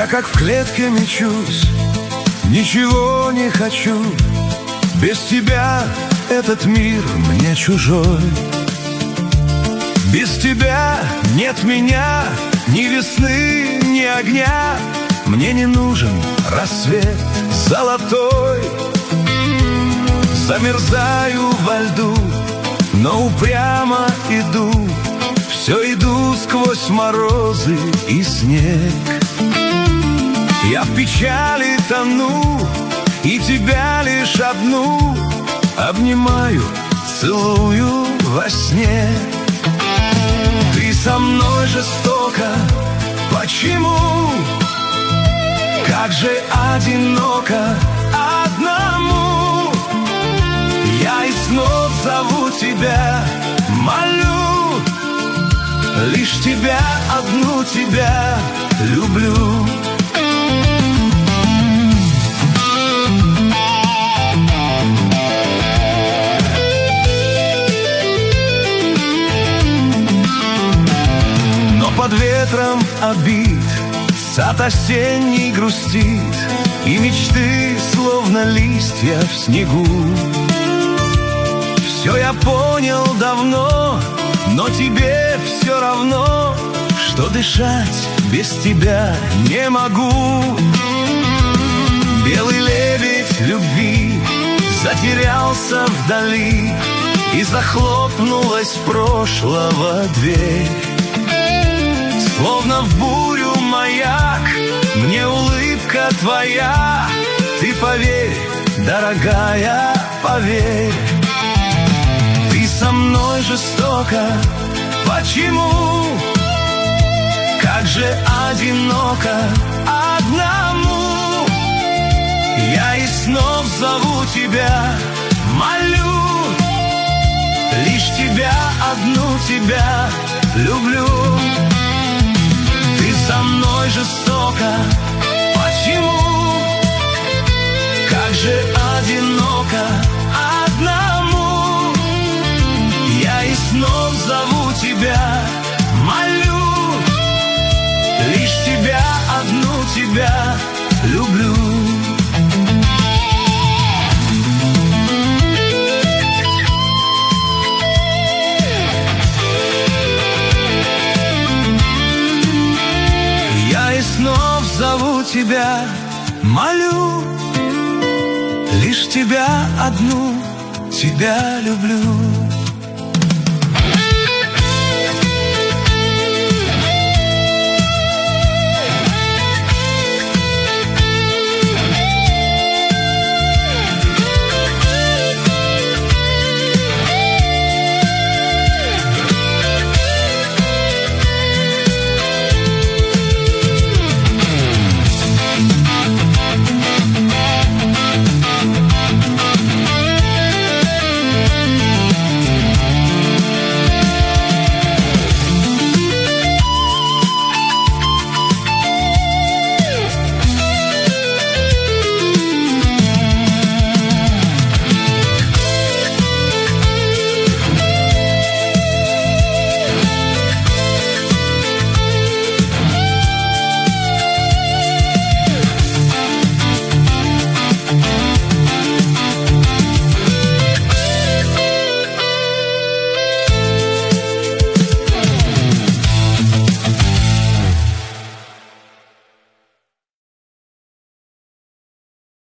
Я как в клетке мечусь, ничего не хочу. Без тебя этот мир мне чужой. Без тебя нет меня, ни весны, ни огня. Мне не нужен рассвет золотой. Замерзаю во льду, но упрямо иду. Все иду сквозь морозы и снег. Я в печали тону, и тебя лишь одну обнимаю, целую во сне. Ты со мной жестоко, почему? Как же одиноко одному. Я и снова зову тебя, молю, лишь тебя, одну тебя люблю. Но под ветром обид сад осенний грустит, и мечты, словно листья в снегу. Все я понял давно, но тебе все равно, что дышать без тебя не могу. Белый лебедь любви затерялся вдали, и захлопнулась прошлого дверь. Словно в бурю маяк, мне улыбка твоя. Ты поверь, дорогая, поверь. Ты со мной жестоко, почему? Как же одиноко одному. Я и снова зову тебя, молю, лишь тебя, одну тебя люблю. Ты со мной жестоко, почему? Как же одиноко одному. Я и снова зову тебя, молю, лишь тебя, одну тебя люблю. Я и снова зову тебя, молю, лишь тебя, одну тебя люблю.